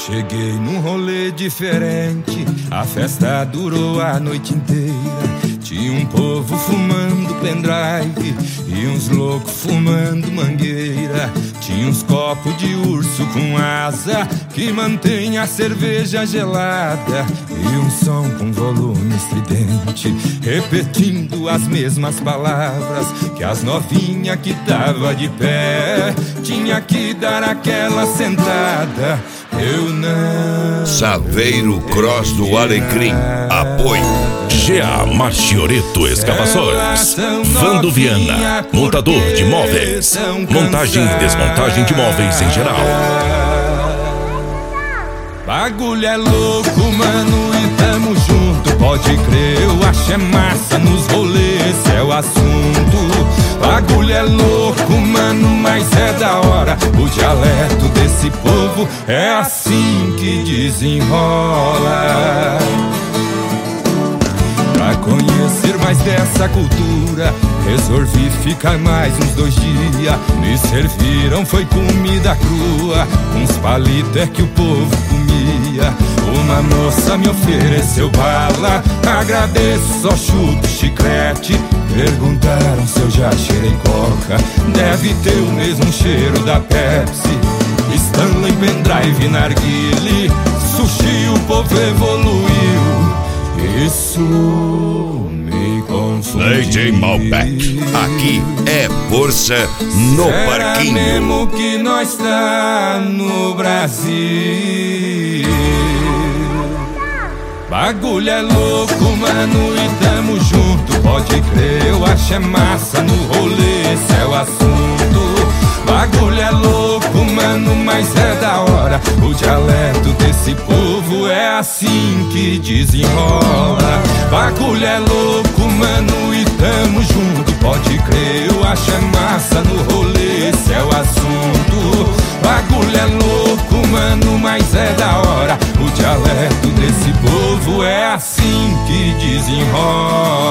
Cheguei num rolê diferente, a festa durou a noite inteira. Tinha um povo fumando pendrive e uns loucos fumando mangueira. Tinha uns copos de urso com asa que mantém a cerveja gelada, e um som com volume estridente repetindo as mesmas palavras que as novinhas que tava de pé tinha que dar aquela sentada. Eu não. Saveiro Cross do Alecrim. Apoio GA Machioreto Escavações. Vando Viana, montador de móveis. Montagem e desmontagem de móveis em geral. Bagulho é louco, mano, e tamo junto. Pode crer, eu acho é massa nos rolês, esse é o assunto. Bagulho é louco, mano, mas é da hora. O dialeto desse povo é assim que desenrola. Pra conhecer mais dessa cultura, resolvi ficar mais uns 2 dias. Me serviram, foi comida crua, uns palitos é que o povo comia. Uma moça me ofereceu bala, agradeço, só chupo chiclete. Perguntaram se eu já cheirei coca, deve ter o mesmo cheiro da Pepsi. Stanley, pendrive, narguile, sushi, o povo evoluiu. Isso me confundiu. DJ Malbec, aqui é força no parquinho. Mesmo que nós tá no Brasil. Bagulho é louco, mano, e tamo junto. Pode crer, eu acho é massa no rolê, esse é o assunto. Bagulho é louco, mano, mas é da hora. O dialeto desse povo é assim que desenrola. Bagulho é louco, mano, e tamo junto. Pode crer, eu acho é massa no rolê, esse é o assunto. Bagulho é louco, mano, mas é da hora. O dialeto desse povo é assim que desenrola.